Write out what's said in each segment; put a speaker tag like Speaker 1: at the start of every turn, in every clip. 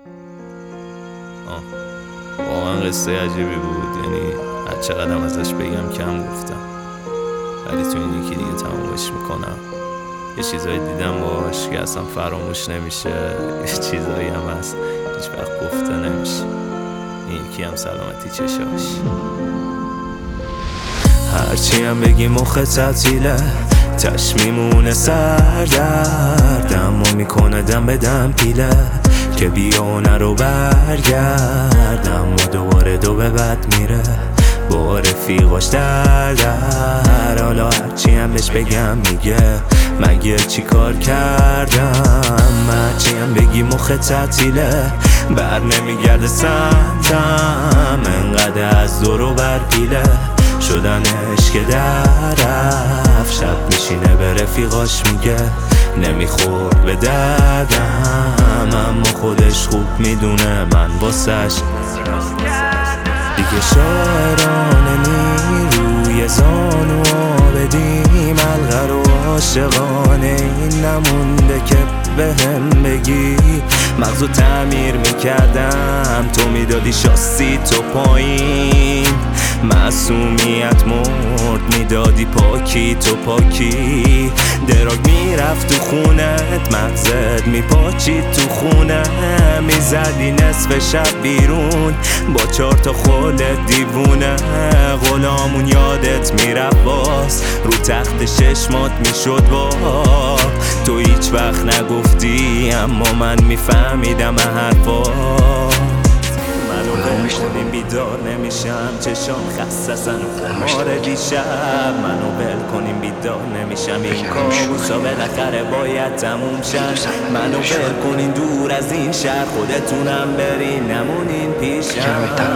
Speaker 1: واقعا قصه عجیبی بود، یعنی هر چقدر ازش بگم کم گفتم، ولی تو این یکی دیگه تمومش میکنم. یه چیزایی دیدم باش که اصلا فراموش نمیشه، یه چیزایی هم هست هیچ وقت گفته نمیشه. این یکی هم سلامتی چشاش. هرچی هم بگی مخ تعطیله، تش میمونه سردرد، اما میکنه دم به دم پیله که بیا نرو برگرد، اما دوباره دو به بد میره با رفیقاش در. حالا هرچی هم بهش بگم میگه مگه چی کار کردم. هرچی هم بگی مخ تعطیله، بر نمیگرده سمتم، انقدر از دور و بر پیله شدنش که درف. شب میشینه به رفیقاش میگه نمیخورد به دردم، اما خودش خوب میدونه من واسش دیگه شاعرانه نیروی زانو بدیم. الغر و عاشقانه این نمونده که به هم بگی. مغزو تعمیر میکردم، تو میدادی شاسی تو پایین. معصومیت مرد، میدادی پاکی تو پاکی. دراگ میرفت تو خونت، مغزت میپاچید تو خونه. میزدی نصف شب بیرون با 4 تا خلت دیوونه. غلامون یادت میرفت باز، رو تخت ششمات میشد با. تو هیچ وقت نگفتی اما من میفهمیدم حرفا. منو ول کنیم بیدار نمیشم، چشام خستسن و خمار دیشب. منو ول کنیم بیدار نمیشم، این کابوسا بالاخره باید تموم شد. منو ول کنین دور از این شهر، خودتونم برین نمونین پیشم.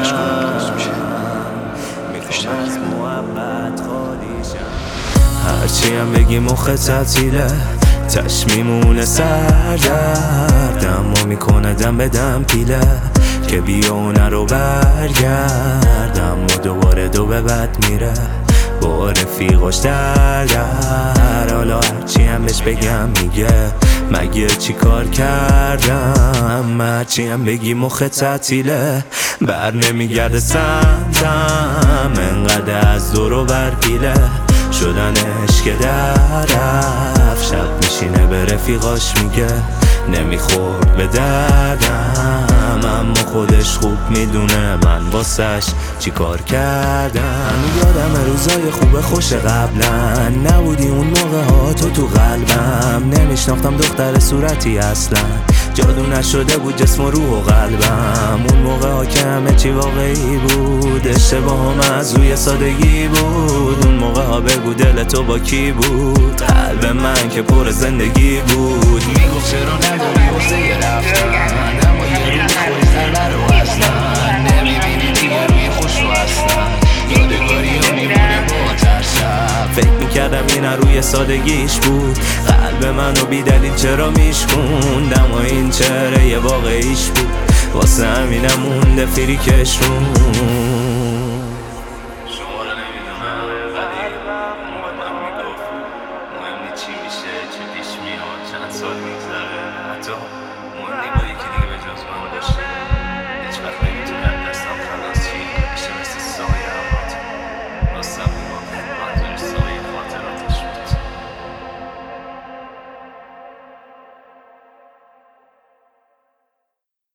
Speaker 1: میخوام از محبت خالیشم. هرچی هم بگی مخ تعطیله، تش میمونه سردرد، اما میکنه دم به دم پیله که بیا نرو برگرد، اما دوباره دو به بد میره با رفیقاش در. حالا هرچی هم بهش بگم میگه مگه چی کار کردم. هرچی هم بگی مخ تعطیله، بر نمیگرده سمتم، انقدر از دور و بر پیله شدنش که درف. شب میشینه به رفیقاش میگه نمیخورد به دردم، اما خودش خوب میدونه من واسش چی کار کردم. یادم روزای خوب خوش قبلا، نبودی اون موقع ها تو قلبم. نمیشناختم دختر صورتی اصلا، جادو نشده بود جسم و روح و قلبم. اون موقع ها که همه چی واقعی بود، اشتباهم از روی سادگی بود. اون موقع ها بگو دل تو با کی بود، قلب من که پر زندگی بود. میگفت چرا نداری واسه رفتن، اما یه رو میخوری سر رو اصلا. نمیبینی دیگه روی خوش رو اصلا، یادگاری ها میمونه با ترشب. فکر میکردم این روی سادگیش بود، قلب منو بی دلیل چرا میشکوند، اما این چهره یه واقعیش بود. واسه همینم مونده فریکش رو.